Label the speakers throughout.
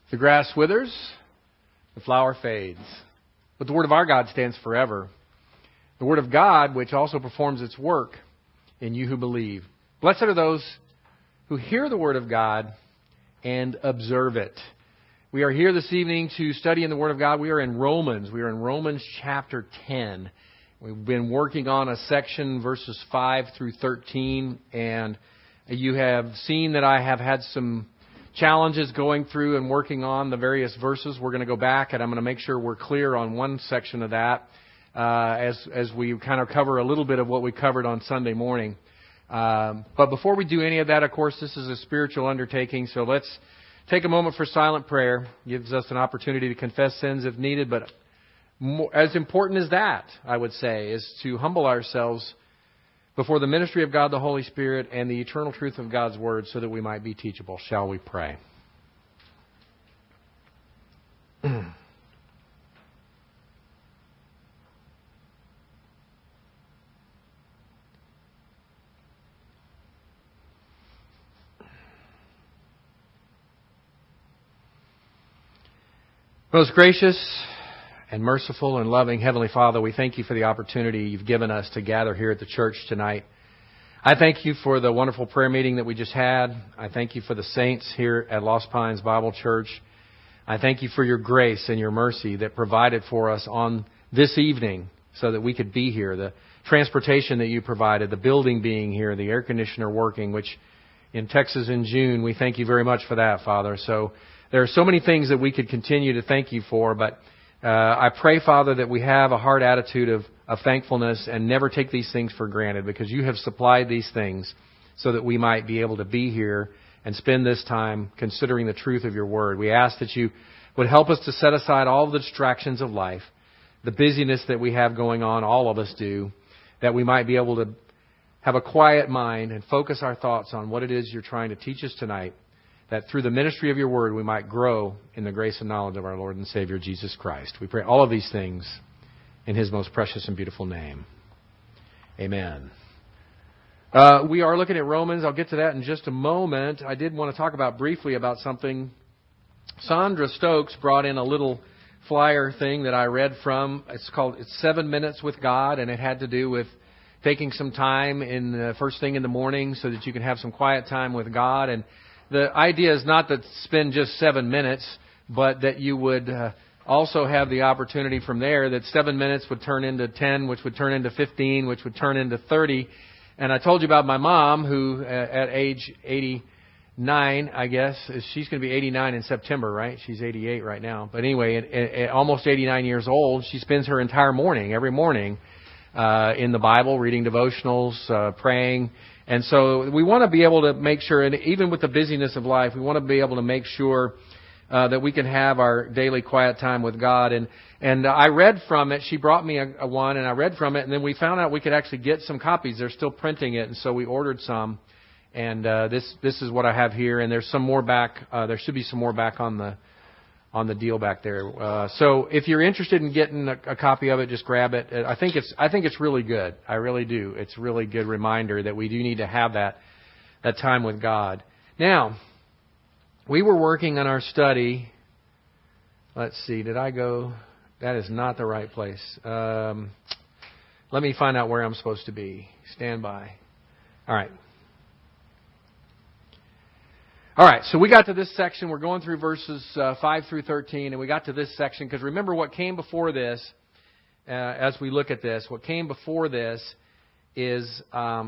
Speaker 1: The grass withers, the flower fades, but the word of our God stands forever. The word of God, which also performs its work in you who believe. Blessed are those who hear the word of God and observe it. We are here this evening to study in the word of God. We are in Romans. We are in Romans chapter 10. We've been working on a section, verses 5 through 13, and you have seen that I have had some challenges going through and working on the various verses. We're going to go back, and I'm going to make sure we're clear on one section of that as we kind of cover a little bit of what we covered on Sunday morning. But before we do any of that, of course, this is a spiritual undertaking, so let's take a moment for silent prayer. It gives us an opportunity to confess sins if needed, but as important as that, I would say, is to humble ourselves before the ministry of God the Holy Spirit and the eternal truth of God's Word so that we might be teachable. Shall we pray? Most gracious and merciful and loving Heavenly Father, we thank you for the opportunity you've given us to gather here at the church tonight. I thank you for the wonderful prayer meeting that we just had. I thank you for the saints here at Lost Pines Bible Church. I thank you for your grace and your mercy that provided for us on this evening so that we could be here. The transportation that you provided, the building being here, the air conditioner working, which in Texas in June, we thank you very much for that, Father. So there are so many things that we could continue to thank you for, but I pray, Father, that we have a heart attitude of thankfulness and never take these things for granted, because you have supplied these things so that we might be able to be here and spend this time considering the truth of your word. We ask that you would help us to set aside all of the distractions of life, the busyness that we have going on, all of us do, that we might be able to have a quiet mind and focus our thoughts on what it is you're trying to teach us tonight, that through the ministry of your word we might grow in the grace and knowledge of our Lord and Savior Jesus Christ. We pray all of these things in His most precious and beautiful name. Amen. We are looking at Romans. I'll get to that in just a moment. I did want to talk briefly about something. Sandra Stokes brought in a little flyer thing that I read from. It's 7 Minutes with God, and it had to do with taking some time in the first thing in the morning so that you can have some quiet time with God. And the idea is not to spend just 7 minutes, but that you would also have the opportunity from there that 7 minutes would turn into 10, which would turn into 15, which would turn into 30. And I told you about my mom, who at age 89, I guess, she's going to be 89 in September, right? She's 88 right now. But anyway, at almost 89 years old, she spends her entire morning, every morning, in the Bible, reading devotionals, praying. And so we want to be able to make sure, and even with the busyness of life, we want to be able to make sure that we can have our daily quiet time with God. And I read from it. She brought me a one, and I read from it. And then we found out we could actually get some copies. They're still printing it, and so we ordered some. And this is what I have here. And there's some more back. There should be some more back on the deal back there. So if you're interested in getting a copy of it, just grab it. I think it's really good. I really do. It's a really good reminder that we do need to have that time with God. Now, we were working on our study. Let's see. Did I go? That is not the right place. Let me find out where I'm supposed to be. Stand by. All right. All right, so we got to this section. We're going through verses 5 through 13, and we got to this section because remember what came before this, as we look at this, what came before this is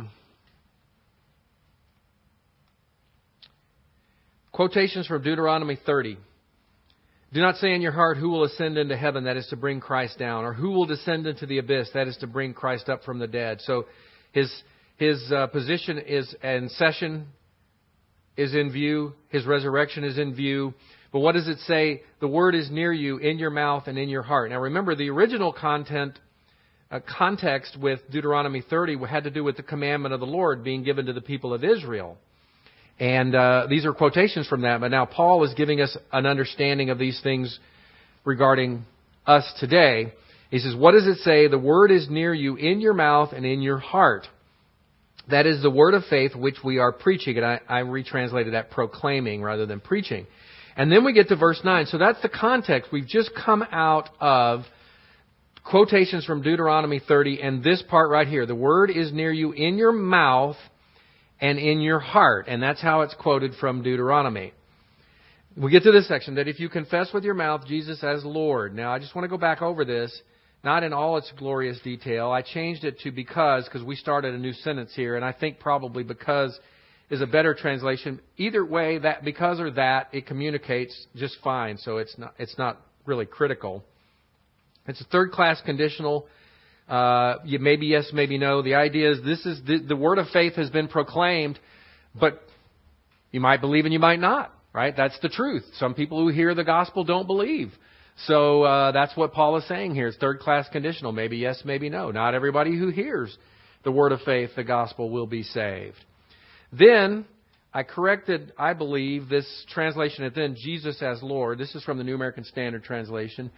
Speaker 1: quotations from Deuteronomy 30. Do not say in your heart, who will ascend into heaven, that is to bring Christ down, or who will descend into the abyss, that is to bring Christ up from the dead. So his position is in session, is in view. His resurrection is in view. But what does it say? The word is near you, in your mouth and in your heart. Now remember, the original context with Deuteronomy 30 had to do with the commandment of the Lord being given to the people of Israel. And these are quotations from that. But now Paul is giving us an understanding of these things regarding us today. He says, what does it say? The word is near you, in your mouth and in your heart. That is the word of faith which we are preaching. And I retranslated that proclaiming rather than preaching. And then we get to verse 9. So that's the context. We've just come out of quotations from Deuteronomy 30 and this part right here. The word is near you in your mouth and in your heart. And that's how it's quoted from Deuteronomy. We get to this section, that if you confess with your mouth Jesus as Lord. Now, I just want to go back over this, not in all its glorious detail. I changed it to because we started a new sentence here, and I think probably because is a better translation. Either way, that because or that, it communicates just fine, so it's not really critical. It's a third-class conditional. Maybe yes, maybe no. The idea is the word of faith has been proclaimed, but you might believe and you might not. Right? That's the truth. Some people who hear the gospel don't believe. So that's what Paul is saying here. It's third-class conditional. Maybe yes, maybe no. Not everybody who hears the word of faith, the gospel, will be saved. Then I corrected, I believe, this translation at then, Jesus as Lord. This is from the New American Standard Translation.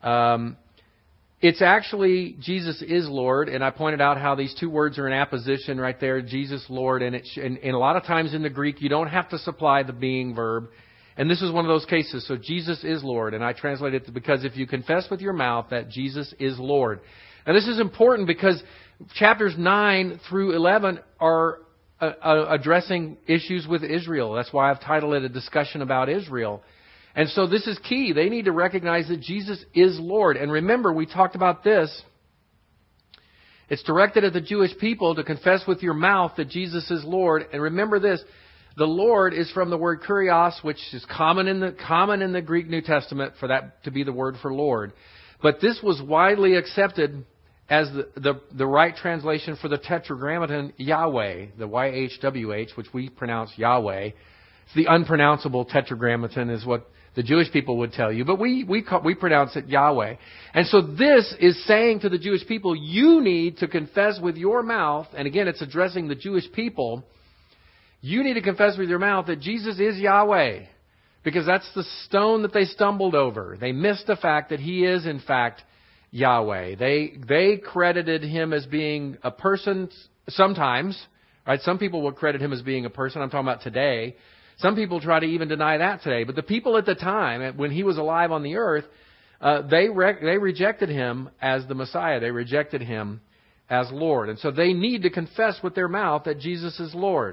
Speaker 1: It's actually Jesus is Lord, and I pointed out how these two words are in apposition right there, Jesus, Lord, and a lot of times in the Greek you don't have to supply the being verb, and this is one of those cases. So Jesus is Lord, and I translated it because if you confess with your mouth that Jesus is Lord. Now this is important because chapters 9 through 11 are addressing issues with Israel. That's why I've titled it A Discussion About Israel. And so this is key. They need to recognize that Jesus is Lord. And remember, we talked about this. It's directed at the Jewish people to confess with your mouth that Jesus is Lord. And remember this, the Lord is from the word kurios, which is common in the Greek New Testament for that to be the word for Lord. But this was widely accepted as the right translation for the Tetragrammaton Yahweh, the YHWH, which we pronounce Yahweh. It's the unpronounceable Tetragrammaton is what the Jewish people would tell you, but we pronounce it Yahweh. And so this is saying to the Jewish people, you need to confess with your mouth, and again it's addressing the Jewish people, you need to confess with your mouth that Jesus is Yahweh. Because that's the stone that they stumbled over. They missed the fact that He is in fact Yahweh. They credited Him as being a person sometimes, right? Some people would credit Him as being a person. I'm talking about today. Some people try to even deny that today. But the people at the time, when He was alive on the earth, they rejected Him as the Messiah. They rejected Him as Lord. And so they need to confess with their mouth that Jesus is Lord.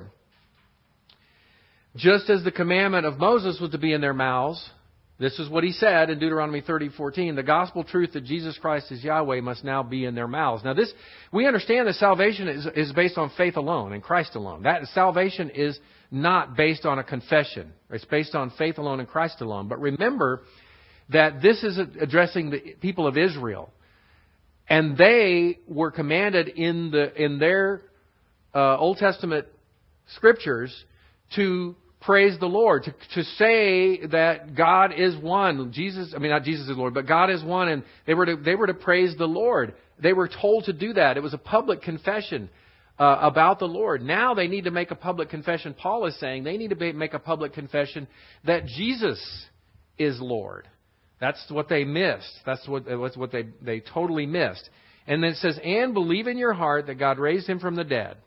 Speaker 1: Just as the commandment of Moses was to be in their mouths, this is what he said in Deuteronomy 30:14, the gospel truth that Jesus Christ is Yahweh must now be in their mouths. Now this, we understand that salvation is based on faith alone, in Christ alone. That salvation is not based on a confession. It's based on faith alone in Christ alone. But remember that this is addressing the people of Israel. And they were commanded in their Old Testament scriptures to praise the Lord, to say that God is one. Not Jesus is Lord, but God is one, and they were to praise the Lord. They were told to do that. It was a public confession about the Lord. Now they need to make a public confession. Paul is saying they need to make a public confession that Jesus is Lord. That's what they missed. That's what they totally missed. And then it says, and believe in your heart that God raised Him from the dead.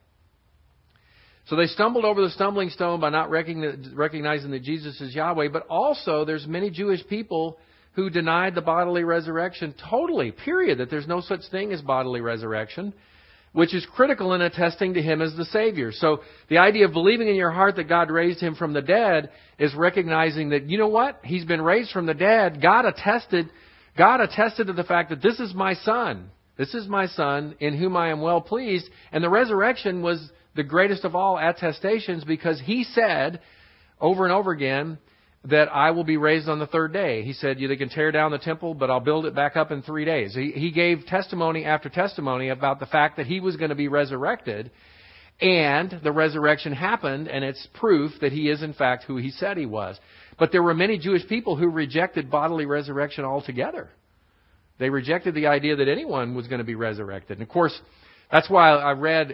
Speaker 1: So they stumbled over the stumbling stone by not recognizing that Jesus is Yahweh. But also there's many Jewish people who denied the bodily resurrection totally, period, that there's no such thing as bodily resurrection, which is critical in attesting to Him as the Savior. So the idea of believing in your heart that God raised Him from the dead is recognizing that, you know what? He's been raised from the dead. God attested to the fact that this is my Son. This is my Son in whom I am well pleased. And the resurrection was the greatest of all attestations because He said over and over again that I will be raised on the third day. He said, they can tear down the temple, but I'll build it back up in 3 days. He gave testimony after testimony about the fact that He was going to be resurrected, and the resurrection happened, and it's proof that He is in fact who He said He was. But there were many Jewish people who rejected bodily resurrection altogether. They rejected the idea that anyone was going to be resurrected. And of course, that's why I read,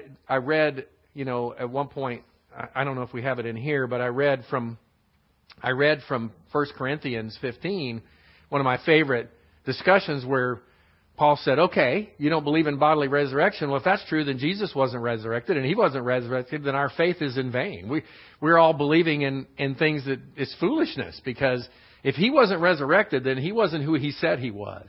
Speaker 1: at one point, I don't know if we have it in here, but I read from 1 Corinthians 15, one of my favorite discussions where Paul said, okay, you don't believe in bodily resurrection. Well, if that's true, then Jesus wasn't resurrected, and he wasn't resurrected, then our faith is in vain. We're all believing in things that is foolishness, because if he wasn't resurrected, then he wasn't who he said he was.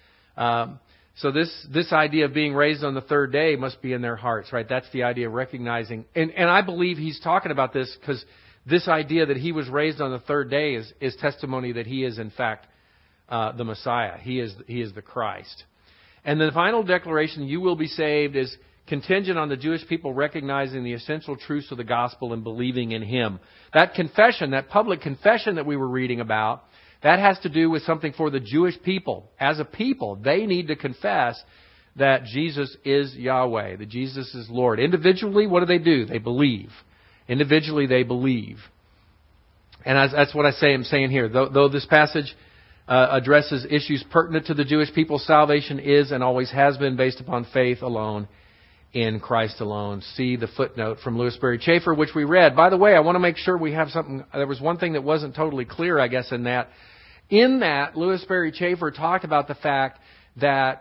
Speaker 1: So this idea of being raised on the third day must be in their hearts, right? That's the idea of recognizing. And I believe he's talking about this because this idea that he was raised on the third day is testimony that he is, in fact, the Messiah. He is the Christ. And the final declaration, you will be saved, is contingent on the Jewish people recognizing the essential truths of the gospel and believing in Him. That confession, that public confession that we were reading about, that has to do with something for the Jewish people. As a people, they need to confess that Jesus is Yahweh, that Jesus is Lord. Individually, what do? They believe. Individually, they believe. And that's what I'm saying here. Though this passage addresses issues pertinent to the Jewish people, salvation is and always has been based upon faith alone in Christ alone. See the footnote from Louis Berry Chafer, which we read. By the way, I want to make sure we have something. There was one thing that wasn't totally clear, I guess, in that. In that, Louis Berry Chafer talked about the fact that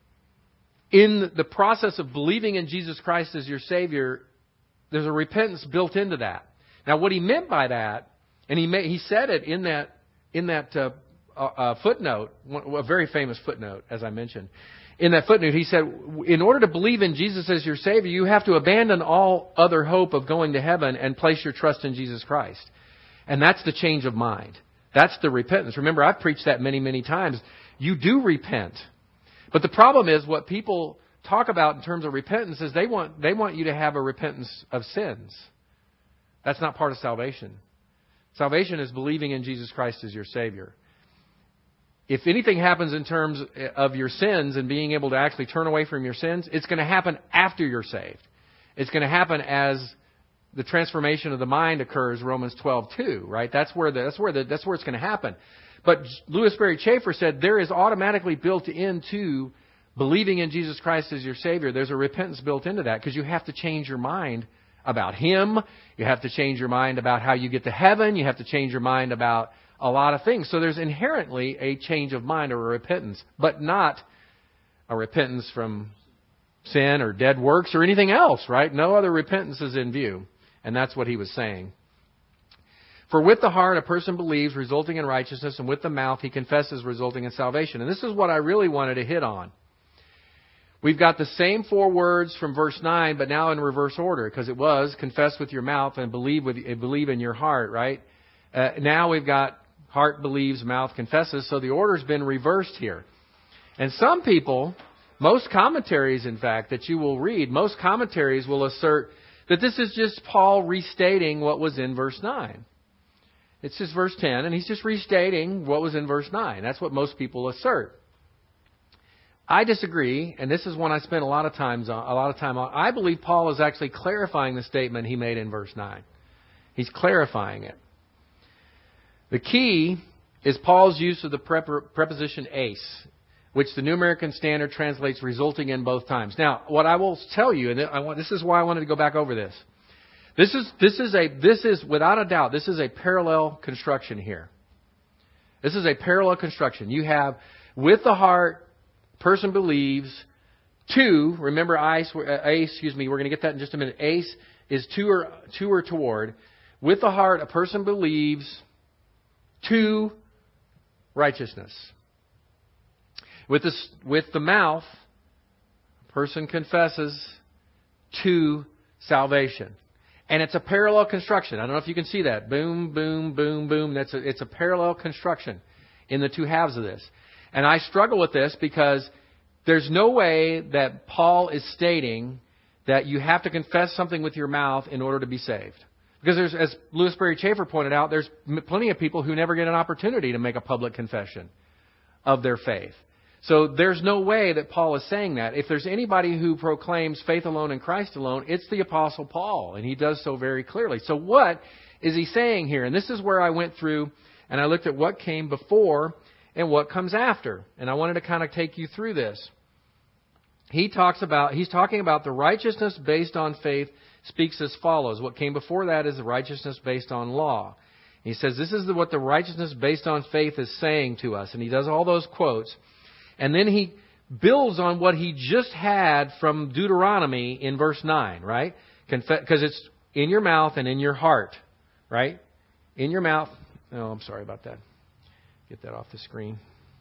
Speaker 1: in the process of believing in Jesus Christ as your Savior, there's a repentance built into that. Now, what he meant by that, and he said it in that footnote, a very famous footnote, as I mentioned. In that footnote, he said, in order to believe in Jesus as your Savior, you have to abandon all other hope of going to heaven and place your trust in Jesus Christ. And that's the change of mind. That's the repentance. Remember, I've preached that many, many times. You do repent. But the problem is what people talk about in terms of repentance is they want you to have a repentance of sins. That's not part of salvation. Salvation is believing in Jesus Christ as your Savior. If anything happens in terms of your sins and being able to actually turn away from your sins, it's going to happen after you're saved. It's going to happen as the transformation of the mind occurs, Romans 12:2, right? That's where it's going to happen. But Louis Berry Chafer said there is automatically built into believing in Jesus Christ as your Savior, there's a repentance built into that, because you have to change your mind about Him. You have to change your mind about how you get to heaven. You have to change your mind about a lot of things. So there's inherently a change of mind or a repentance, but not a repentance from sin or dead works or anything else, right? No other repentance is in view. And that's what he was saying. For with the heart a person believes, resulting in righteousness, and with the mouth he confesses, resulting in salvation. And this is what I really wanted to hit on. We've got the same 4 words from verse 9, but now in reverse order, because it was confess with your mouth and believe in your heart, right? Now we've got heart believes, mouth confesses. So the order's been reversed here. And some people, most commentaries, in fact, that you will read, most commentaries will assert that this is just Paul restating what was in verse 9. It's just verse 10, and he's just restating what was in verse 9. That's what most people assert. I disagree, and this is one I spent a lot of time on. I believe Paul is actually clarifying the statement he made in verse 9. He's clarifying it. The key is Paul's use of the preposition ace, which the New American Standard translates resulting in both times. Now, what I will tell you, and this is why I wanted to go back over this. This is without a doubt, this is a parallel construction here. This is a parallel construction. You have with the heart, person believes. To, remember ace, we're going to get that in just a minute. Ace is to or toward. With the heart, a person believes to righteousness. With the mouth, a person confesses to salvation. And it's a parallel construction. I don't know if you can see that. Boom, boom, boom, boom. It's a parallel construction in the two halves of this. And I struggle with this because there's no way that Paul is stating that you have to confess something with your mouth in order to be saved. Because as Louis Berry Chafer pointed out, there's plenty of people who never get an opportunity to make a public confession of their faith. So there's no way that Paul is saying that. If there's anybody who proclaims faith alone in Christ alone, it's the Apostle Paul. And he does so very clearly. So what is he saying here? And this is where I went through and I looked at what came before and what comes after. And I wanted to kind of take you through this. He's talking about the righteousness based on faith speaks as follows. What came before that is the righteousness based on law. He says this is what the righteousness based on faith is saying to us. And he does all those quotes. And then he builds on what he just had from Deuteronomy in verse 9, right? Because it's in your mouth and in your heart, right? In your mouth. Oh, I'm sorry about that. Get that off the screen.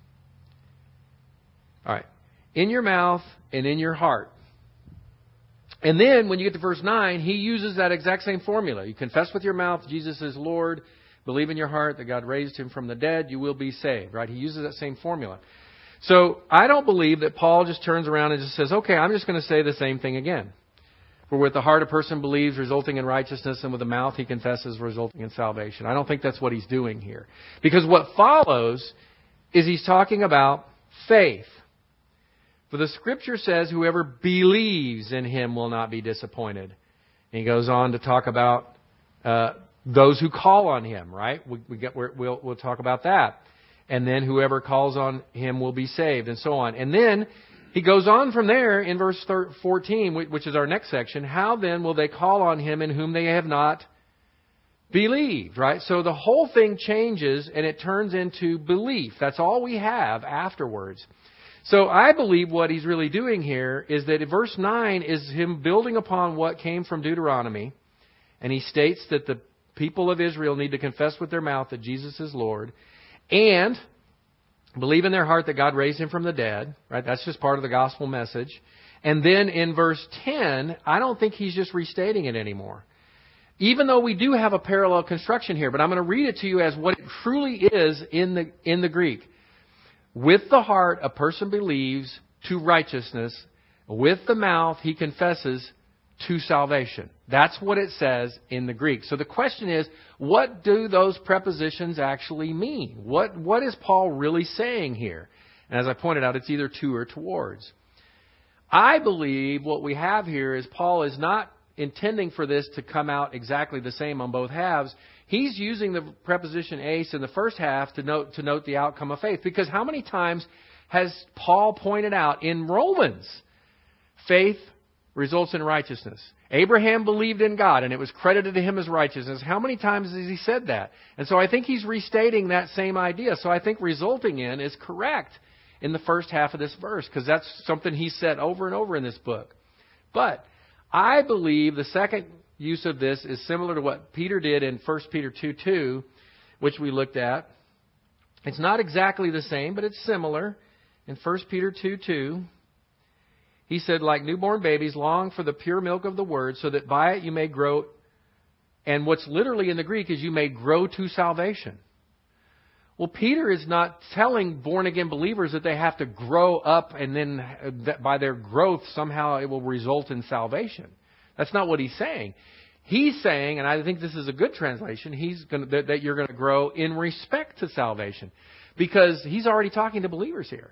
Speaker 1: All right. In your mouth and in your heart. And then when you get to verse 9, he uses that exact same formula. You confess with your mouth Jesus is Lord. Believe in your heart that God raised him from the dead. You will be saved, right? He uses that same formula. So I don't believe that Paul just turns around and just says, okay, I'm just going to say the same thing again. For with the heart a person believes, resulting in righteousness, and with the mouth he confesses, resulting in salvation. I don't think that's what he's doing here. Because what follows is he's talking about faith. For the Scripture says, whoever believes in him will not be disappointed. And he goes on to talk about those who call on him, right? We'll talk about that. And then whoever calls on him will be saved, and so on. And then he goes on from there in verse 14, which is our next section. How then will they call on him in whom they have not believed, right? So the whole thing changes and it turns into belief. That's all we have afterwards. So I believe what he's really doing here is that verse 9 is him building upon what came from Deuteronomy. And he states that the people of Israel need to confess with their mouth that Jesus is Lord. And believe in their heart that God raised him from the dead. Right? That's just part of the gospel message. And then in verse 10, I don't think he's just restating it anymore. Even though we do have a parallel construction here. But I'm going to read it to you as what it truly is in the Greek. With the heart a person believes to righteousness. With the mouth he confesses to salvation. That's what it says in the Greek. So the question is, what do those prepositions actually mean? What is Paul really saying here? And as I pointed out, it's either to or towards. I believe what we have here is Paul is not intending for this to come out exactly the same on both halves. He's using the preposition eis in the first half to note the outcome of faith. Because how many times has Paul pointed out in Romans, faith results in righteousness. Abraham believed in God and it was credited to him as righteousness. How many times has he said that? And so I think he's restating that same idea. So I think resulting in is correct in the first half of this verse because that's something he said over and over in this book. But I believe the second use of this is similar to what Peter did in 1 Peter 2:2, which we looked at. It's not exactly the same, but it's similar. In 1 Peter 2:2, he said, like newborn babies, long for the pure milk of the word, so that by it you may grow. And what's literally in the Greek is you may grow to salvation. Well, Peter is not telling born-again believers that they have to grow up and then that by their growth somehow it will result in salvation. That's not what he's saying. He's saying, and I think this is a good translation, that you're going to grow in respect to salvation. Because he's already talking to believers here.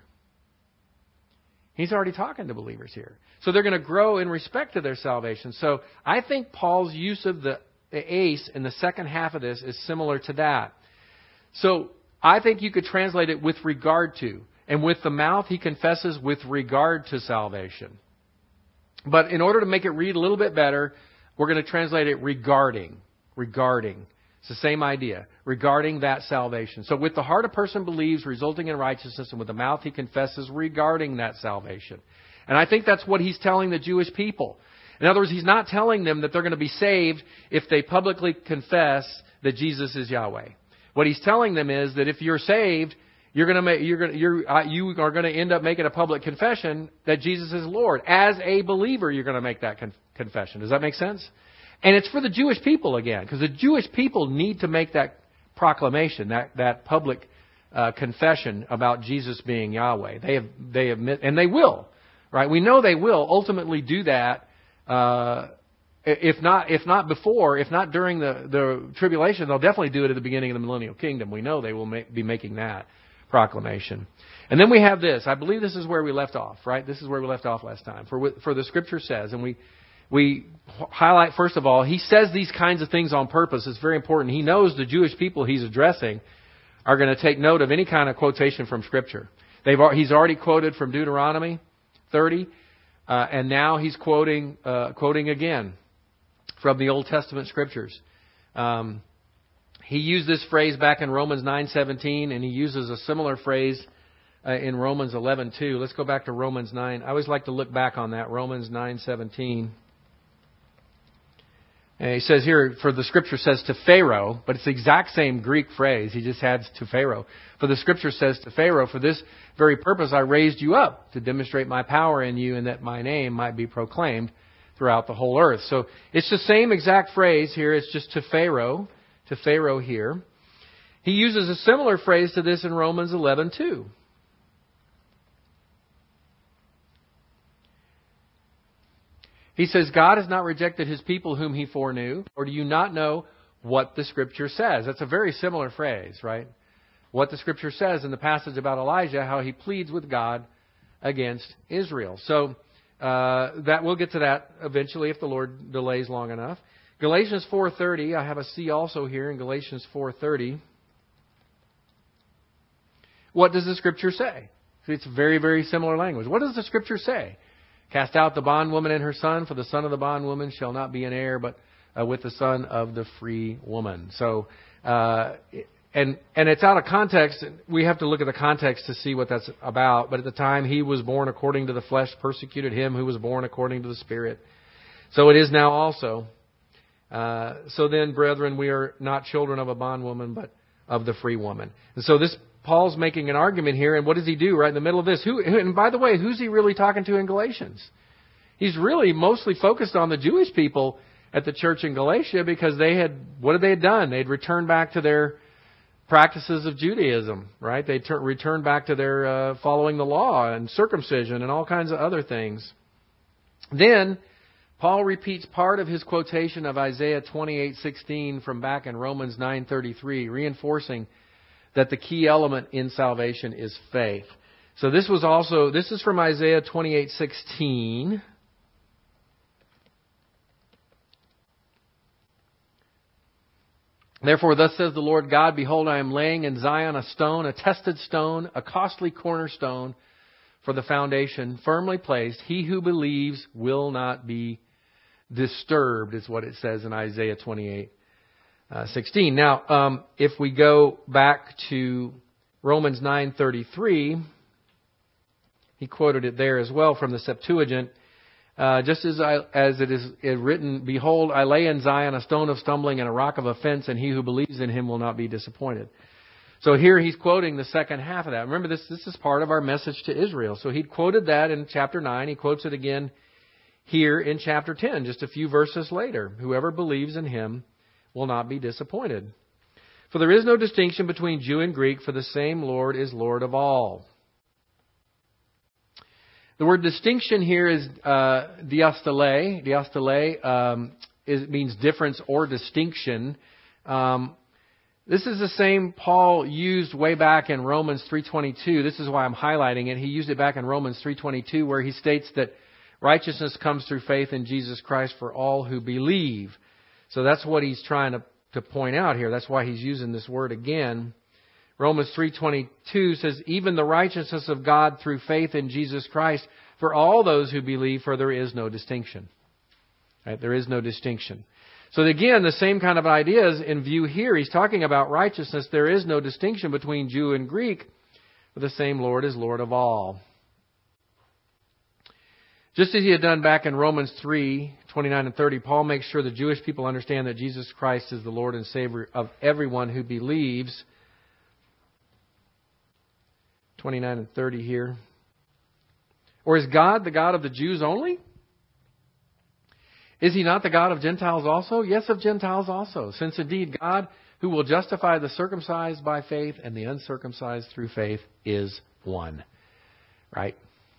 Speaker 1: He's already talking to believers here. So they're going to grow in respect to their salvation. So I think Paul's use of the eis in the second half of this is similar to that. So I think you could translate it with regard to. And with the mouth he confesses with regard to salvation. But in order to make it read a little bit better, we're going to translate it regarding. Regarding. It's the same idea. Regarding that salvation. So with the heart a person believes, resulting in righteousness, and with the mouth he confesses regarding that salvation. And I think that's what he's telling the Jewish people. In other words, he's not telling them that they're going to be saved if they publicly confess that Jesus is Yahweh. What he's telling them is that if you're saved, you are going to end up making a public confession that Jesus is Lord. As a believer, you're going to make that confession. Does that make sense? And it's for the Jewish people again, because the Jewish people need to make that proclamation, that public confession about Jesus being Yahweh. They admit, and they will, right? We know they will ultimately do that. If not before, if not during the tribulation, they'll definitely do it at the beginning of the millennial kingdom. We know they will be making that proclamation. And then we have this. I believe this is where we left off, right? This is where we left off last time. For the Scripture says, and we highlight, first of all, he says these kinds of things on purpose. It's very important. He knows the Jewish people he's addressing are going to take note of any kind of quotation from Scripture. He's already quoted from Deuteronomy 30, and now he's quoting again from the Old Testament Scriptures. He used this phrase back in Romans 9:17, and he uses a similar phrase in Romans 11:2. Let's go back to Romans 9. I always like to look back on that. Romans 9:17. And he says here, for the Scripture says to Pharaoh, but it's the exact same Greek phrase. He just adds to Pharaoh. For the Scripture says to Pharaoh, for this very purpose I raised you up, to demonstrate my power in you, and that my name might be proclaimed throughout the whole earth. So it's the same exact phrase here. It's just to Pharaoh here. He uses a similar phrase to this in Romans 11:2. He says, God has not rejected His people whom He foreknew, or do you not know what the Scripture says? That's a very similar phrase, right? What the Scripture says in the passage about Elijah, how he pleads with God against Israel. So that we'll get to that eventually if the Lord delays long enough. Galatians 4:30, I have a C also here in Galatians 4:30. What does the Scripture say? It's very, very similar language. What does the Scripture say? Cast out the bondwoman and her son, for the son of the bondwoman shall not be an heir, but with the son of the free woman. So, and it's out of context. We have to look at the context to see what that's about. But at the time, he was born according to the flesh, persecuted him who was born according to the Spirit. So it is now also. So then, brethren, we are not children of a bondwoman, but of the free woman. And so this Paul's making an argument here, and what does he do right in the middle of this? And by the way, who's he really talking to in Galatians? He's really mostly focused on the Jewish people at the church in Galatia because what had they done? They'd returned back to their practices of Judaism, right? They returned back to their following the law and circumcision and all kinds of other things. Then Paul repeats part of his quotation of Isaiah 28:16 from back in Romans 9:33, reinforcing that the key element in salvation is faith. So this is from Isaiah 28:16. Therefore, thus says the Lord God, behold, I am laying in Zion a stone, a tested stone, a costly cornerstone for the foundation, firmly placed. He who believes will not be disturbed, is what it says in Isaiah 28:16. Now, if we go back to Romans 9:33, he quoted it there as well from the Septuagint. Just as it is written, behold, I lay in Zion a stone of stumbling and a rock of offense, and he who believes in him will not be disappointed. So here he's quoting the second half of that. Remember, this is part of our message to Israel. So he'd quoted that in chapter 9. He quotes it again here in chapter 10, just a few verses later. Whoever believes in him will not be disappointed. For there is no distinction between Jew and Greek, for the same Lord is Lord of all. The word distinction here is diastole. Diastole means difference or distinction. This is the same Paul used way back in Romans 3:22. This is why I'm highlighting it. He used it back in Romans 3:22 where he states that righteousness comes through faith in Jesus Christ for all who believe. So that's what he's trying to point out here. That's why he's using this word again. Romans 3:22 says, even the righteousness of God through faith in Jesus Christ for all those who believe, for there is no distinction. Right? There is no distinction. So again, the same kind of ideas in view here. He's talking about righteousness. There is no distinction between Jew and Greek, for the same Lord is Lord of all. Just as he had done back in Romans 3:29 and 30, Paul makes sure the Jewish people understand that Jesus Christ is the Lord and Savior of everyone who believes. 29 and 30 here. Or is God the God of the Jews only? Is He not the God of Gentiles also? Yes, of Gentiles also. Since indeed God, who will justify the circumcised by faith and the uncircumcised through faith, is one. Right?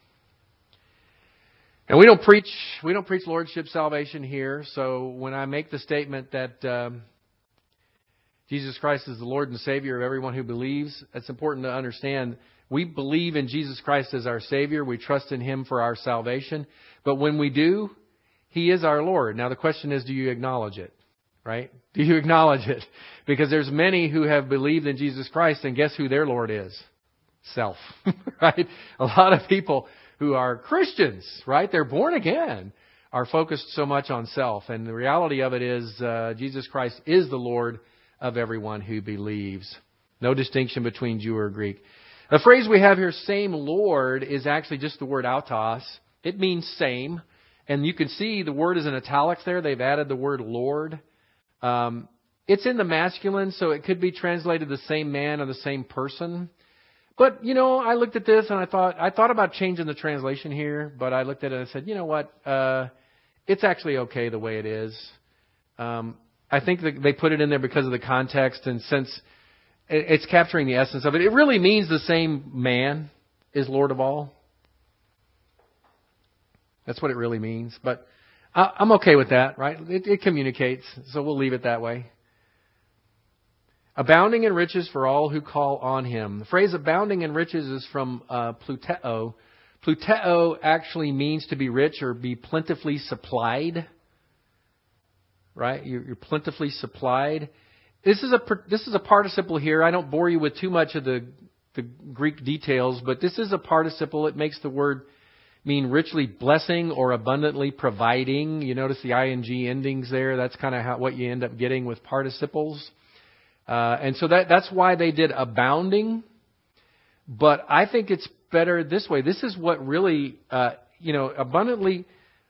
Speaker 1: And we don't preach Lordship salvation here. So when I make the statement that Jesus Christ is the Lord and Savior of everyone who believes, it's important to understand we believe in Jesus Christ as our Savior. We trust in Him for our salvation. But when we do, He is our Lord. Now the question is, do you acknowledge it? Right? Do you acknowledge it? Because there's many who have believed in Jesus Christ, and guess who their Lord is? Self. Right? A lot of people who are Christians, right? They're born again, are focused so much on self. And the reality of it is Jesus Christ is the Lord of everyone who believes. No distinction between Jew or Greek. The phrase we have here, same Lord, is actually just the word autos. It means same. And you can see the word is in italics there. They've added the word Lord. It's in the masculine, so it could be translated the same man or the same person. But, I looked at this and I thought about changing the translation here, but I looked at it and I said, you know what? It's actually okay the way it is. I think that they put it in there because of the context, and since it's capturing the essence of it. It really means the same man is Lord of all. That's what it really means. But I'm okay with that, right? It communicates, so we'll leave it that way. Abounding in riches for all who call on Him. The phrase abounding in riches is from pluteo. Pluteo actually means to be rich or be plentifully supplied. Right? You're plentifully supplied. This is a participle here. I don't bore you with too much of the Greek details, but this is a participle. It makes the word mean richly blessing or abundantly providing. You notice the ing endings there. That's kind of what you end up getting with participles. And so that's why they did abounding. But I think it's better this way. This is what really, abounding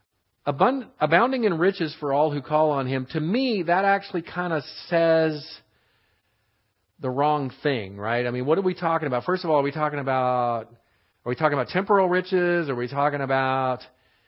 Speaker 1: in riches for all who call on Him. To me, that actually kind of says the wrong thing, right? I mean, what are we talking about? First of all, are we talking about temporal riches? Are we talking about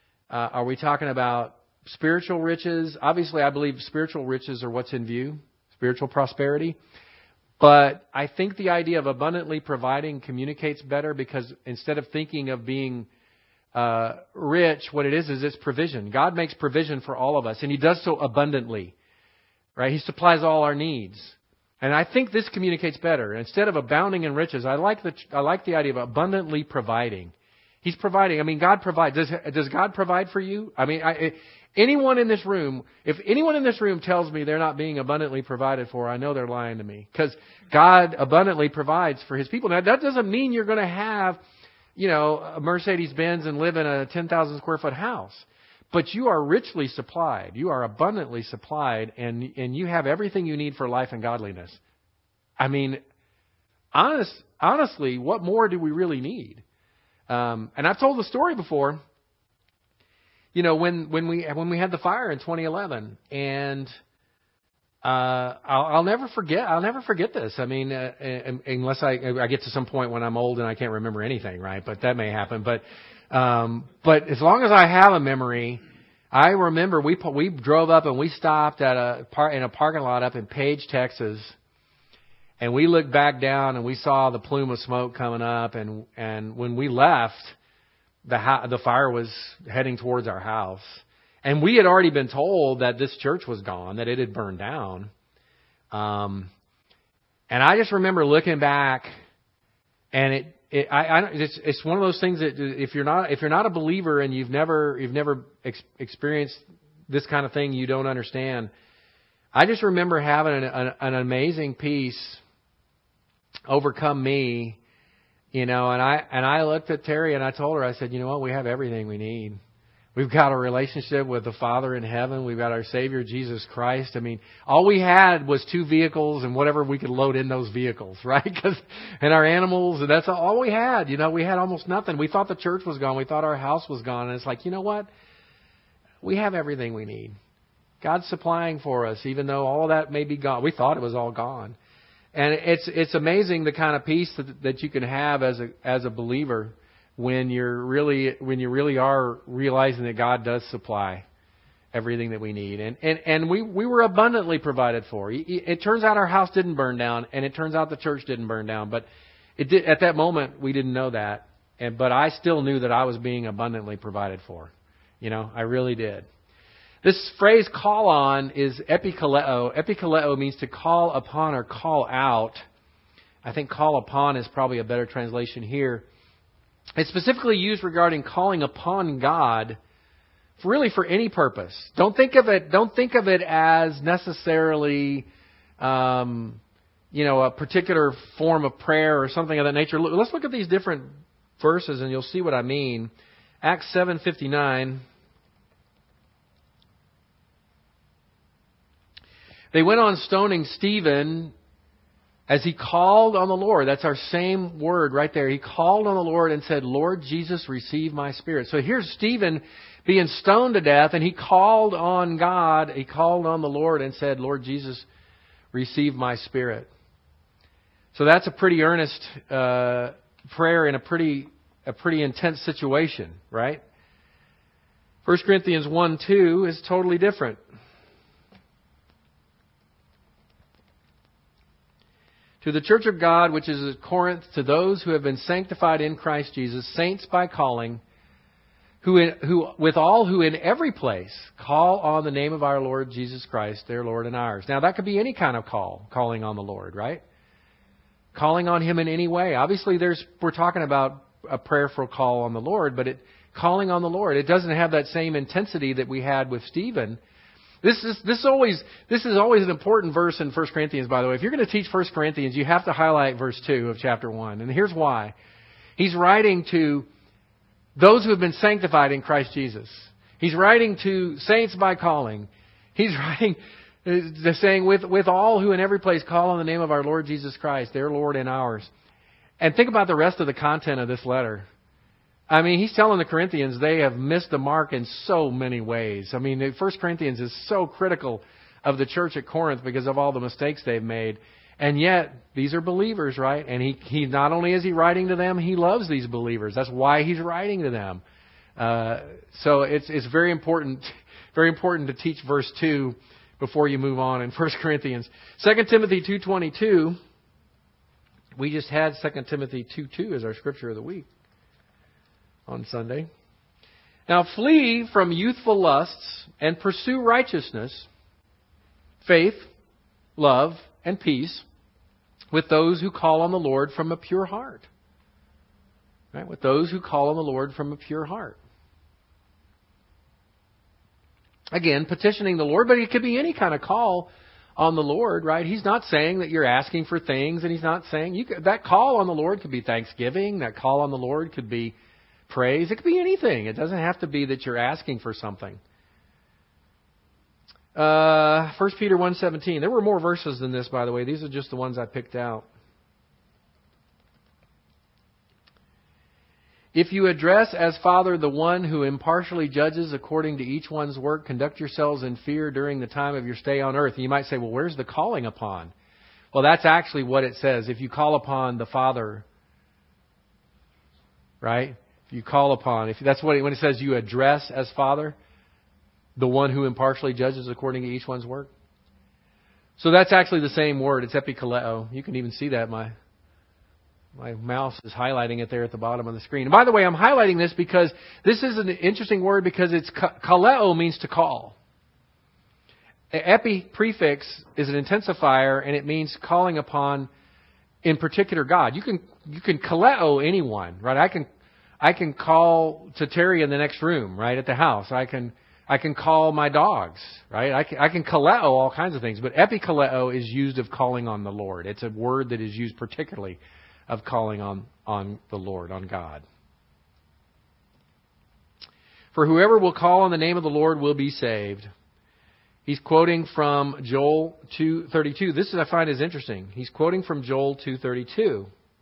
Speaker 1: spiritual riches? Obviously, I believe spiritual riches are what's in view, spiritual prosperity. But I think the idea of abundantly providing communicates better, because instead of thinking of being rich, what it is it's provision. God makes provision for all of us, and He does so abundantly, right? He supplies all our needs. And I think this communicates better. Instead of abounding in riches, I like the idea of abundantly providing. He's providing. I mean, God provides. Does God provide for you? I mean, anyone in this room, if anyone in this room tells me they're not being abundantly provided for, I know they're lying to me, because God abundantly provides for His people. Now, that doesn't mean you're going to have, a Mercedes-Benz and live in a 10,000 square foot house. But you are richly supplied. You are abundantly supplied, and you have everything you need for life and godliness. I mean, honestly, what more do we really need? And I've told the story before. When we had the fire in 2011, and I'll never forget this. I mean, unless I get to some point when I'm old and I can't remember anything, right? But that may happen. But as long as I have a memory, I remember we drove up and we stopped in a parking lot up in Page, Texas, and we looked back down and we saw the plume of smoke coming up, and when we left, the fire was heading towards our house. And we had already been told that this church was gone, that it had burned down. And I just remember looking back, and it's one of those things that if you're not a believer and you've never experienced this kind of thing, you don't understand. I just remember having an amazing peace overcome me, and I looked at Terry and I told her, I said, you know what, we have everything we need. We've got a relationship with the Father in heaven. We've got our Savior, Jesus Christ. I mean, all we had was 2 vehicles and whatever we could load in those vehicles, right? And our animals, and that's all we had. We had almost nothing. We thought the church was gone. We thought our house was gone. And it's like, you know what? We have everything we need. God's supplying for us, even though all of that may be gone. We thought it was all gone. And it's amazing the kind of peace that you can have as a believer when you really are realizing that God does supply everything that we need. And we were abundantly provided for. It turns out our house didn't burn down, and it turns out the church didn't burn down. But it did, at that moment, we didn't know that. But I still knew that I was being abundantly provided for. I really did. This phrase call on is epikaleo. Epikaleo means to call upon or call out. I think call upon is probably a better translation here. It's specifically used regarding calling upon God, for any purpose. Don't think of it as necessarily, a particular form of prayer or something of that nature. Let's look at these different verses, and you'll see what I mean. Acts 7:59. They went on stoning Stephen, As he called on the Lord, that's our same word right there. He called on the Lord and said, Lord Jesus, receive my spirit. So here's Stephen being stoned to death, and he called on God. He called on the Lord and said, Lord Jesus, receive my spirit. So that's a pretty earnest prayer in a pretty intense situation, right? 1 Corinthians 1:2 is totally different. To the church of God, which is at Corinth, to those who have been sanctified in Christ Jesus, saints by calling, who in every place call on the name of our Lord Jesus Christ, their Lord and ours. Now, that could be any kind of calling on the Lord, right? Calling on Him in any way. Obviously, we're talking about a prayerful call on the Lord, but calling on the Lord, it doesn't have that same intensity that we had with Stephen. This is always an important verse in 1 Corinthians, by the way. If you're going to teach 1 Corinthians, you have to highlight verse 2 of chapter 1. And here's why. He's writing to those who have been sanctified in Christ Jesus. He's writing to saints by calling. He's writing, saying, with all who in every place call on the name of our Lord Jesus Christ, their Lord and ours. And think about the rest of the content of this letter. I mean, he's telling the Corinthians they have missed the mark in so many ways. I mean, 1 Corinthians is so critical of the church at Corinth because of all the mistakes they've made. And yet, these are believers, right? And he not only is he writing to them, he loves these believers. That's why he's writing to them. So it's very important to teach verse 2 before you move on in 1 Corinthians. 2 Timothy 2:22. We just had 2 Timothy 2:2 as our scripture of the week on Sunday. Now flee from youthful lusts and pursue righteousness, faith, love, and peace with those who call on the Lord from a pure heart. Right? With those who call on the Lord from a pure heart. Again, petitioning the Lord, but it could be any kind of call on the Lord, right? He's not saying that you're asking for things, and He's not saying that call on the Lord could be thanksgiving. That call on the Lord could be praise. It could be anything. It doesn't have to be that you're asking for something. 1 Peter 1:17. There were more verses than this, by the way. These are just the ones I picked out. If you address as Father the one who impartially judges according to each one's work, conduct yourselves in fear during the time of your stay on earth. And you might say, well, where's the calling upon? Well, that's actually what it says. If you call upon the Father, right? You call upon, when it says you address as Father, the one who impartially judges according to each one's work. So that's actually the same word. It's epikaleo. You can even see that. My mouse is highlighting it there at the bottom of the screen. And by the way, I'm highlighting this because this is an interesting word because it's kaleo means to call. Epi prefix is an intensifier and it means calling upon in particular God. You can kaleo anyone, right? I can call to Terry in the next room, right, at the house. I can call my dogs, right? I can kaleo all kinds of things, but epikaleo is used of calling on the Lord. It's a word that is used particularly of calling on the Lord, on God. For whoever will call on the name of the Lord will be saved. He's quoting from Joel 2:32. This I find is interesting. He's quoting from Joel 2:32.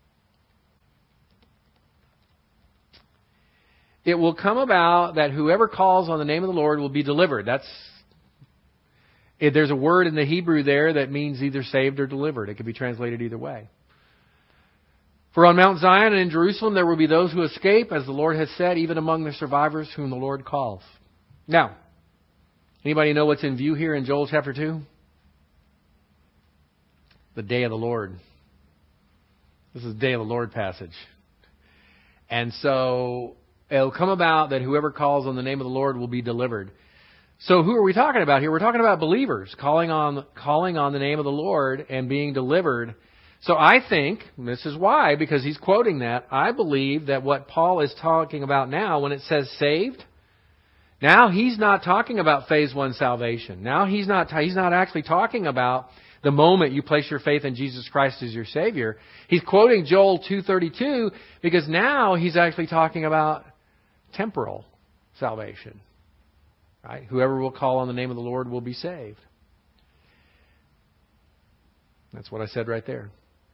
Speaker 1: It will come about that whoever calls on the name of the Lord will be delivered. There's a word in the Hebrew there that means either saved or delivered. It could be translated either way. For on Mount Zion and in Jerusalem there will be those who escape, as the Lord has said, even among the survivors whom the Lord calls. Now, anybody know what's in view here in Joel chapter 2? The day of the Lord. This is the day of the Lord passage. And so it'll come about that whoever calls on the name of the Lord will be delivered. So who are we talking about here? We're talking about believers calling on the name of the Lord and being delivered. So I think, this is why, because he's quoting that, I believe that what Paul is talking about now, when it says saved, now he's not talking about phase 1 salvation. Now he's not actually talking about the moment you place your faith in Jesus Christ as your Savior. He's quoting Joel 2:32 because now he's actually talking about temporal salvation. Right? Whoever will call on the name of the Lord will be saved. That's what I said right there.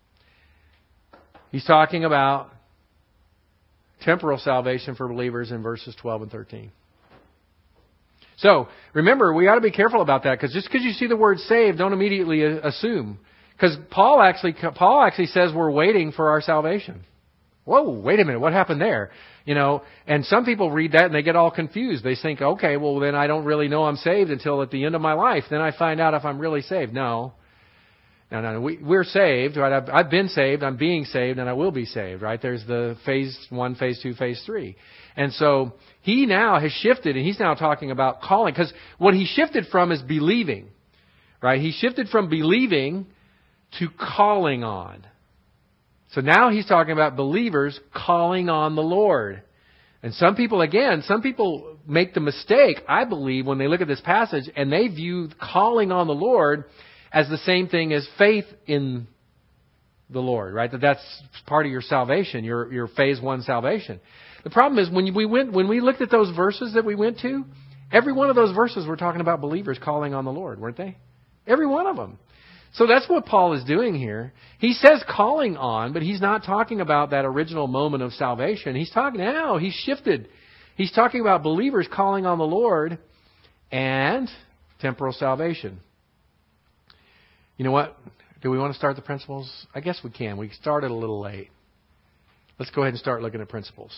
Speaker 1: He's talking about temporal salvation for believers in verses 12 and 13. So, remember, we ought to be careful about that, because just because you see the word saved, don't immediately assume. Because Paul actually says we're waiting for our salvation. Whoa, wait a minute, what happened there? And some people read that and they get all confused. They think, okay, well then I don't really know I'm saved until at the end of my life. Then I find out if I'm really saved. No. We're saved, right? I've been saved, I'm being saved, and I will be saved, right? There's the phase 1, phase 2, phase 3. And so he now has shifted, and he's now talking about calling. Because what he shifted from is believing, right? He shifted from believing to calling on. So now he's talking about believers calling on the Lord. And some people make the mistake, I believe, when they look at this passage, and they view calling on the Lord as the same thing as faith in the Lord, right? That's part of your salvation, your phase 1 salvation. The problem is when we looked at those verses that we went to, every one of those verses were talking about believers calling on the Lord, weren't they? Every one of them. So that's what Paul is doing here. He says calling on, but he's not talking about that original moment of salvation. He's shifted. He's talking about believers calling on the Lord and temporal salvation. You know what? Do we want to start the principles? I guess we can. We started a little late. Let's go ahead and start looking at principles.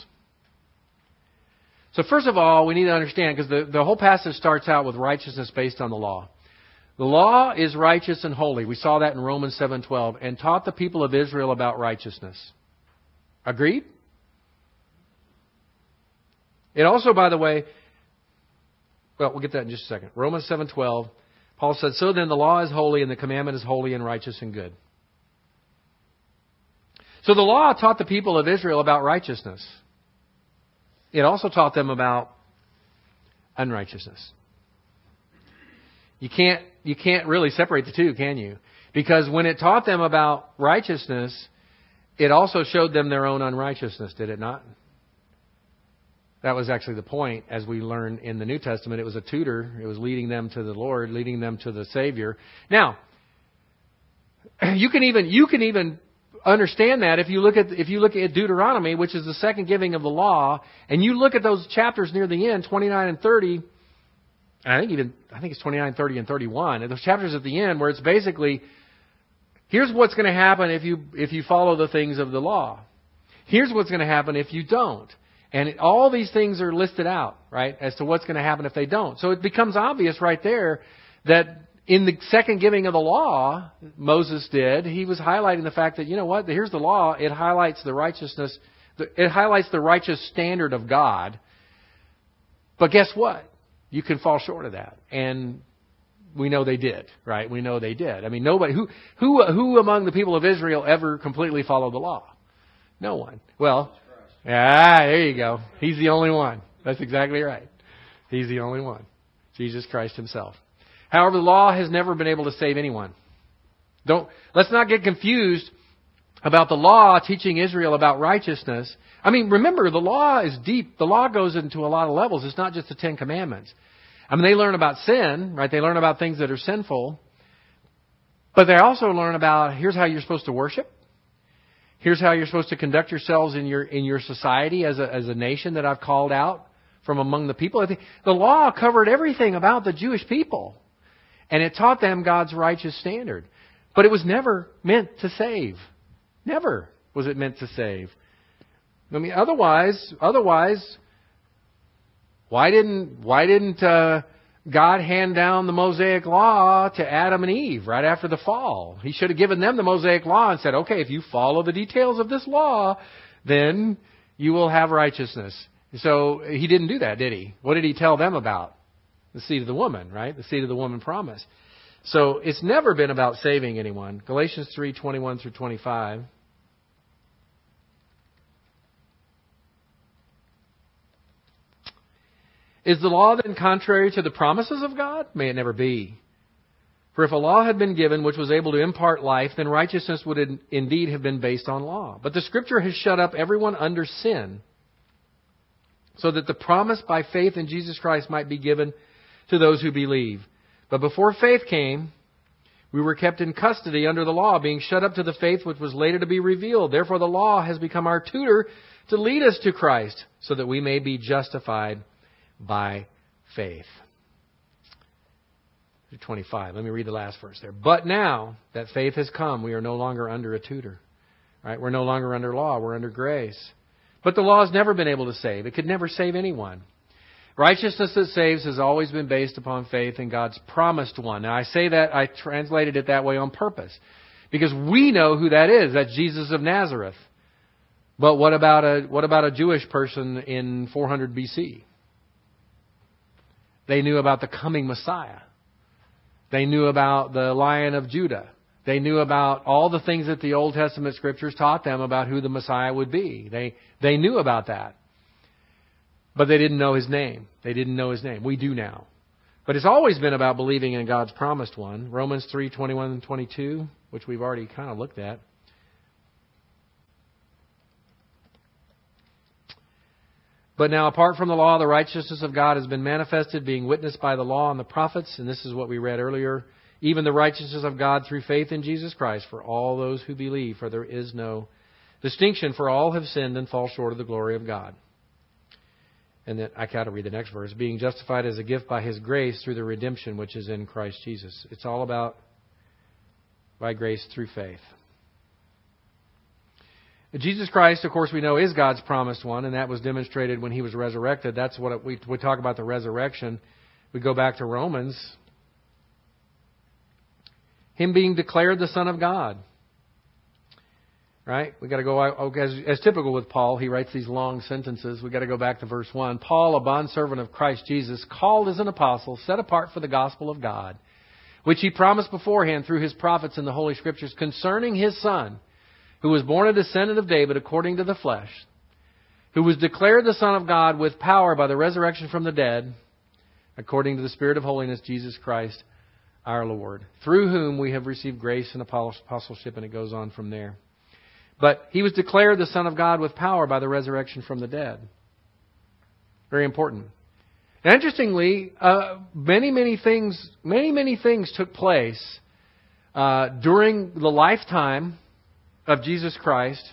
Speaker 1: So first of all, we need to understand, because the whole passage starts out with righteousness based on the law. The law is righteous and holy. We saw that in Romans 7:12, and taught the people of Israel about righteousness. Agreed? It also, by the way, well, we'll get that in just a second. Romans 7:12. Paul said, so then the law is holy and the commandment is holy and righteous and good. So the law taught the people of Israel about righteousness. It also taught them about unrighteousness. You can't really separate the two, can you? Because when it taught them about righteousness, it also showed them their own unrighteousness, did it not? That was actually the point, as we learn in the New Testament. It was a tutor. It was leading them to the Lord, leading them to the Savior. Now, you can even understand that if you look at Deuteronomy, which is the second giving of the law, and you look at those chapters near the end, 29 and 30. And I think it's 29, 30, and 31. And those chapters at the end where it's basically, here's what's going to happen if you follow the things of the law. Here's what's going to happen if you don't. And all these things are listed out, right, as to what's going to happen if they don't. So it becomes obvious right there that in the second giving of the law, Moses did, he was highlighting the fact that, you know what, here's the law. It highlights the righteousness. It highlights the righteous standard of God. But guess what? You can fall short of that. And we know they did, right? We know they did. I mean, nobody, who among the people of Israel ever completely followed the law? No one. Well, there you go. He's the only one. That's exactly right. He's the only one. Jesus Christ himself. However, the law has never been able to save anyone. Let's not get confused about the law teaching Israel about righteousness. I mean, remember, the law is deep. The law goes into a lot of levels. It's not just the 10 Commandments. I mean, they learn about sin, right? They learn about things that are sinful. But they also learn about, here's how you're supposed to worship. Here's how you're supposed to conduct yourselves in your society as a nation that I've called out from among the people. I think the law covered everything about the Jewish people. And it taught them God's righteous standard. But it was never meant to save. Never was it meant to save. I mean, otherwise, why didn't God hand down the Mosaic Law to Adam and Eve right after the fall? He should have given them the Mosaic Law and said, okay, if you follow the details of this law, then you will have righteousness. So he didn't do that, did he? What did he tell them about? The seed of the woman, right? The seed of the woman promise. So it's never been about saving anyone. Galatians 3:21 through 25. Is the law then contrary to the promises of God? May it never be. For if a law had been given which was able to impart life, then righteousness would indeed have been based on law. But the Scripture has shut up everyone under sin, so that the promise by faith in Jesus Christ might be given to those who believe. But before faith came, We were kept in custody under the law, being shut up to the faith which was later to be revealed. Therefore the law has become our tutor to lead us to Christ, so that we may be justified by faith. 25. Let me read the last verse there. But now that faith has come, we are no longer under a tutor. Right? We're no longer under law. We're under grace. But the law has never been able to save. It could never save anyone. Righteousness that saves has always been based upon faith in God's promised one. Now I say that, I translated it that way on purpose. Because we know who that is. That's Jesus of Nazareth. But what about a Jewish person in 400 BC? They knew about the coming Messiah. They knew about the Lion of Judah. They knew about all the things that the Old Testament Scriptures taught them about who the Messiah would be. They knew about that. But they didn't know His name. They didn't know His name. We do now. But it's always been about believing in God's promised one. Romans 3:21 and 22, which we've already kind of looked at. But now, apart from the law, the righteousness of God has been manifested, being witnessed by the law and the prophets. And this is what we read earlier. Even the righteousness of God through faith in Jesus Christ for all those who believe. For there is no distinction, for all have sinned and fall short of the glory of God. And then I got to read the next verse. Being justified as a gift by His grace through the redemption which is in Christ Jesus. It's all about by grace through faith. Jesus Christ, of course, we know is God's promised one, and that was demonstrated when He was resurrected. That's what we talk about the resurrection. We go back to Romans. Him being declared the Son of God. Right? We got to go, as typical with Paul, he writes these long sentences. We got to go back to verse 1. Paul, a bondservant of Christ Jesus, called as an apostle, set apart for the gospel of God, which He promised beforehand through His prophets in the Holy Scriptures concerning His Son, who was born a descendant of David according to the flesh, who was declared the Son of God with power by the resurrection from the dead, according to the Spirit of holiness, Jesus Christ, our Lord, through whom we have received grace and apostleship, and it goes on from there. But He was declared the Son of God with power by the resurrection from the dead. Very important. And interestingly, many things took place during the lifetime of Jesus Christ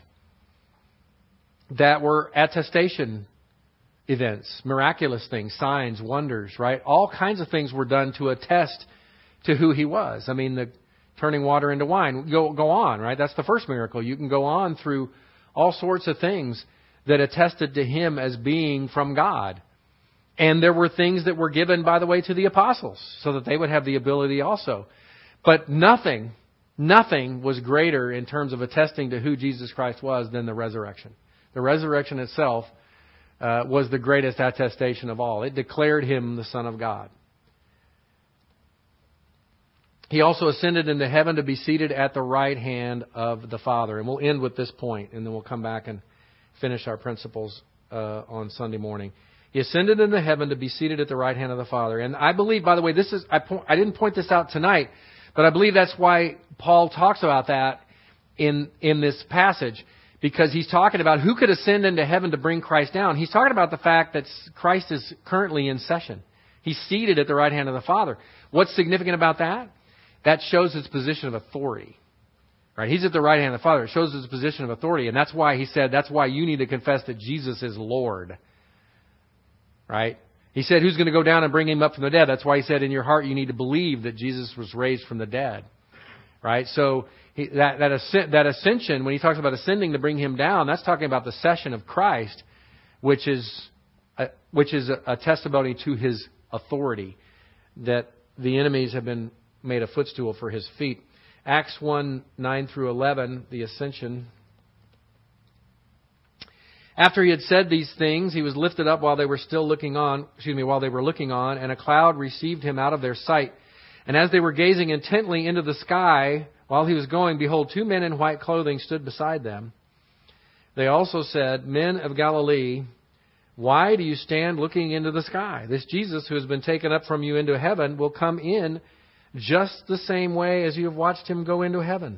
Speaker 1: that were attestation events, miraculous things, signs, wonders, right? All kinds of things were done to attest to who He was. I mean, the turning water into wine. Go on, right? That's the first miracle. You can go on through all sorts of things that attested to Him as being from God. And there were things that were given, by the way, to the apostles so that they would have the ability also. But nothing was greater in terms of attesting to who Jesus Christ was than the resurrection. The resurrection itself was the greatest attestation of all. It declared Him the Son of God. He also ascended into heaven to be seated at the right hand of the Father. And we'll end with this point, and then we'll come back and finish our principles on Sunday morning. He ascended into heaven to be seated at the right hand of the Father. And I believe, by the way, I didn't point this out tonight, but I believe that's why Paul talks about that in this passage. Because he's talking about who could ascend into heaven to bring Christ down. He's talking about the fact that Christ is currently in session. He's seated at the right hand of the Father. What's significant about that? That shows His position of authority. Right? He's at the right hand of the Father. It shows His position of authority. And that's why He said, that's why you need to confess that Jesus is Lord. Right? He said, who's going to go down and bring Him up from the dead? That's why He said, in your heart you need to believe that Jesus was raised from the dead. Right? So that ascension, when He talks about ascending to bring Him down, that's talking about the session of Christ, which is a testimony to His authority, that the enemies have been made a footstool for His feet. Acts 1:9-11, the ascension. After He had said these things, He was lifted up while they were looking on, and a cloud received Him out of their sight. And as they were gazing intently into the sky while He was going, behold, 2 men in white clothing stood beside them. They also said, Men of Galilee, why do you stand looking into the sky? This Jesus who has been taken up from you into heaven will come in just the same way as you have watched Him go into heaven.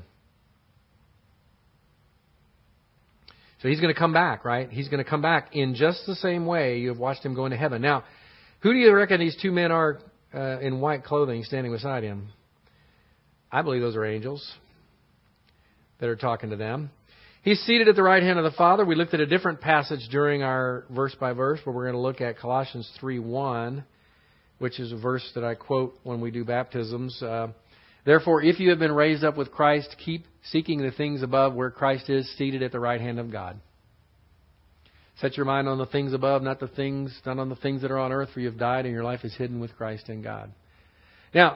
Speaker 1: So He's going to come back, right? He's going to come back in just the same way you have watched Him go into heaven. Now, who do you reckon these 2 men are in white clothing standing beside Him? I believe those are angels that are talking to them. He's seated at the right hand of the Father. We looked at a different passage during our verse by verse, but we're going to look at Colossians 3:1, which is a verse that I quote when we do baptisms. Therefore, if you have been raised up with Christ, keep seeking the things above where Christ is seated at the right hand of God. Set your mind on the things above, not on the things that are on earth, for you have died and your life is hidden with Christ in God. Now,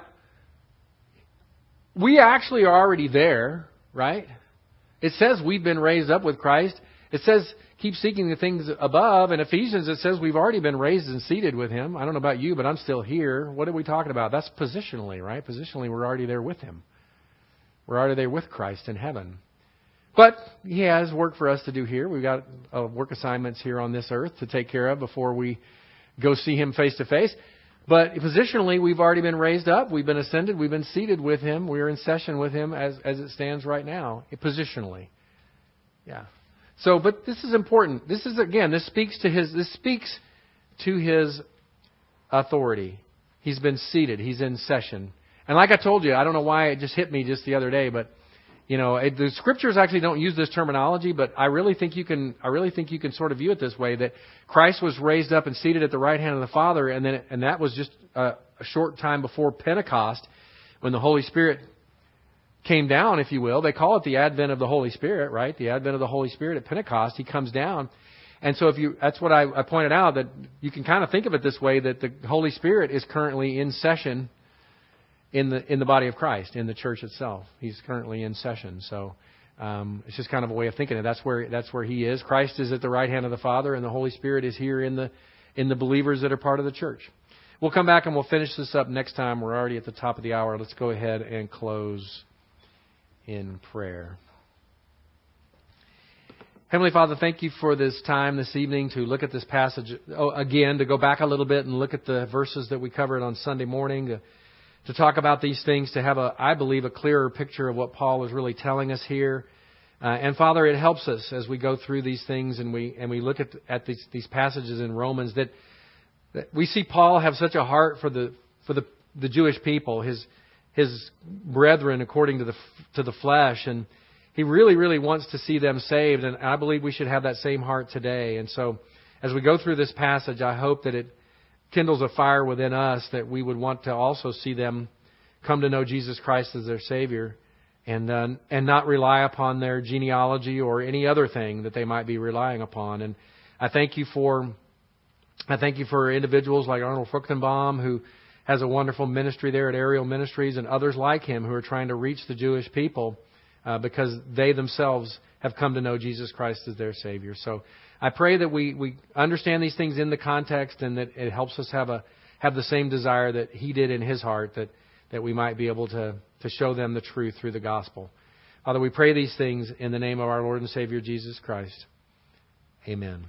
Speaker 1: we actually are already there, right? It says we've been raised up with Christ. It says keep seeking the things above. In Ephesians, it says we've already been raised and seated with Him. I don't know about you, but I'm still here. What are we talking about? That's positionally, right? Positionally, we're already there with Him. We're already there with Christ in heaven. But He has work for us to do here. We've got work assignments here on this earth to take care of before we go see Him face to face. But positionally, we've already been raised up. We've been ascended. We've been seated with Him. We're in session with Him as it stands right now, positionally. Yeah. So, but this is important. This speaks to His authority. He's been seated. He's in session. And like I told you, I don't know why it just hit me just the other day, but the Scriptures actually don't use this terminology, but I really think you can sort of view it this way, that Christ was raised up and seated at the right hand of the Father, and that was just a short time before Pentecost, when the Holy Spirit came down, if you will. They call it the advent of the Holy Spirit, right? The advent of the Holy Spirit at Pentecost. He comes down. And so that's what I pointed out, that you can kind of think of it this way, that the Holy Spirit is currently in session in the body of Christ, in the church itself. He's currently in session. So it's just kind of a way of thinking it. That's where He is. Christ is at the right hand of the Father, and the Holy Spirit is here in the believers that are part of the church. We'll come back and we'll finish this up next time. We're already at the top of the hour. Let's go ahead and close in prayer. Heavenly Father, thank You for this time this evening to look at this passage again, to go back a little bit and look at the verses that we covered on Sunday morning, to talk about these things, to have I believe, a clearer picture of what Paul is really telling us here. And Father, it helps us as we go through these things and we look at these passages in Romans, that we see Paul have such a heart for the Jewish people, his brethren according to the flesh, and he really, really wants to see them saved. And I believe we should have that same heart today. And so, as we go through this passage, I hope that it kindles a fire within us, that we would want to also see them come to know Jesus Christ as their Savior, and not rely upon their genealogy or any other thing that they might be relying upon. And I thank You for individuals like Arnold Fruchtenbaum, who has a wonderful ministry there at Ariel Ministries, and others like him who are trying to reach the Jewish people because they themselves have come to know Jesus Christ as their Savior. So I pray that we understand these things in the context, and that it helps us have the same desire that he did in his heart, that we might be able to show them the truth through the gospel. Father, we pray these things in the name of our Lord and Savior, Jesus Christ. Amen.